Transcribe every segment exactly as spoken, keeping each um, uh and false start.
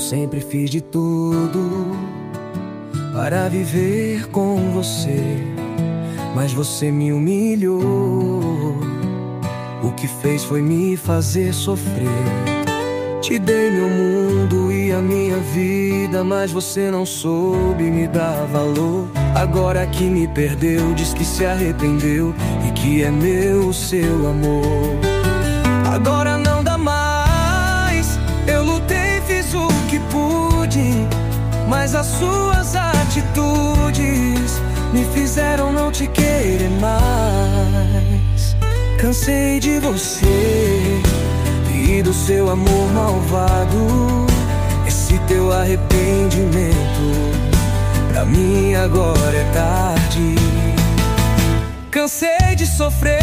sempre fiz de tudo para viver com você, mas você me humilhou. O que fez foi me fazer sofrer. Te dei meu mundo e a minha vida, mas você não soube me dar valor. Agora que me perdeu, diz que se arrependeu e que é meu o seu amor. Agora não dá mais, eu lutei, fiz o que pude, mas as suas atitudes me fizeram não te querer mais. Cansei de você e do seu amor malvado. Esse teu arrependimento pra mim agora é tarde. Cansei de sofrer,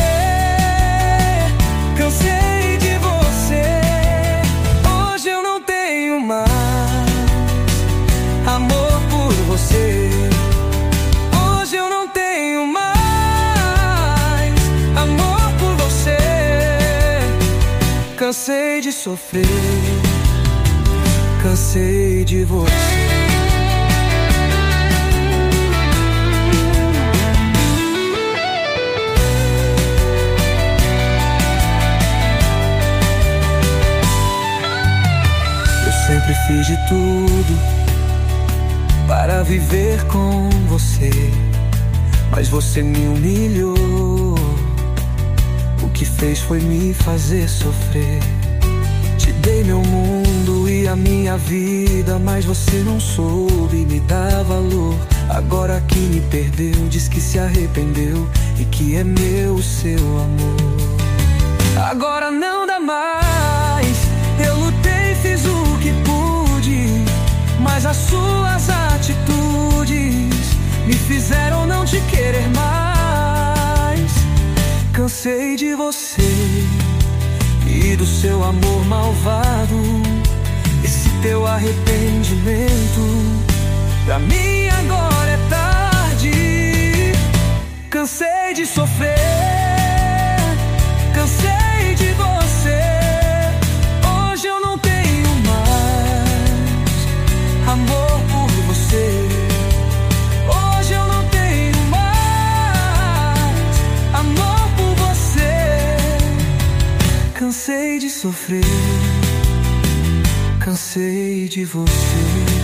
cansei de você. Hoje eu não tenho mais amor por você. Hoje eu não tenho mais amor por você. Cansei de sofrer, cansei de você. Sempre fiz de tudo para viver com você, mas você me humilhou. O que fez foi me fazer sofrer. Te dei meu mundo e a minha vida, mas você não soube me dar valor. Agora que me perdeu, diz que se arrependeu e que é meu o seu amor. Agora não dá mais, eu lutei, fiz o que pude, mas as suas atitudes me fizeram não te querer mais. Cansei de você e do seu amor malvado. Esse teu arrependimento pra mim agora é tarde. Cansei de sofrer, cansei de você. Hoje eu não tenho mais amor por você. Hoje eu não tenho mais amor por você. Cansei de sofrer, cansei de você.